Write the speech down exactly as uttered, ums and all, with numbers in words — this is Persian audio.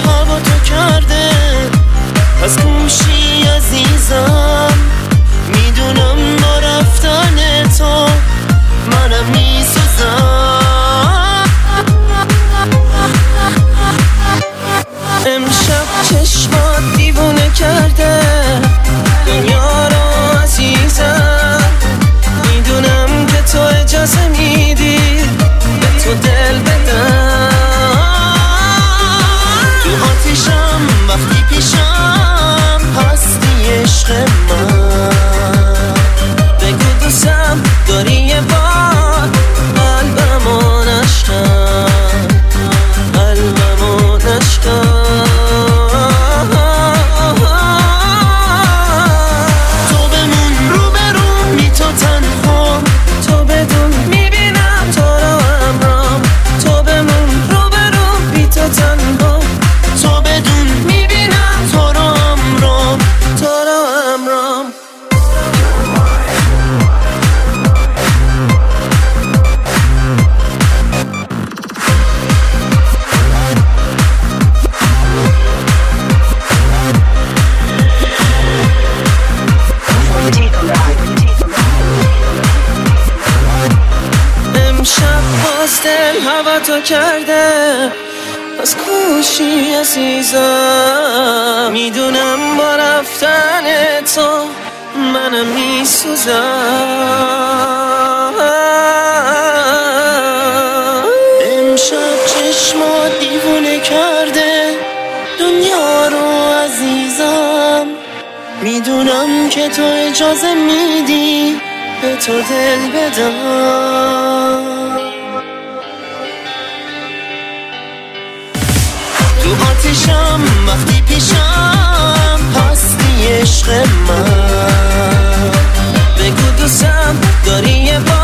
هوا تو کرده از کوشی عزیزم. میدونم با رفتن تو منم میسوزم. امشب چشمات دیوونه کرده دنیا رو عزیزم. میدونم که تو اجازه میدی به تو دل بدم. تو آتیشم وقتی پیشم هستی عشق من. بگو دوستم داری یه بار قلبمو نشکن، قلبمو نشکن. تو بمون رو برون بی تو تنها، تو بدون میبینم تو رو همرام. تو بمون رو برون بی تو تنها، تو بدون میبینم تو رو همرام، تو رو همرام. امشب باز دل هوا تو کرده از کوشی عزیزم. میدونم با رفتن تو منم میسوزم. امشب چشمات دیوونه کرده دنیا رو عزیزم. میدونم که تو اجازه میدی به تو دل بدم. تو آتیشم وقتی پیشم هستی عشق من. بگو دوستم داری یه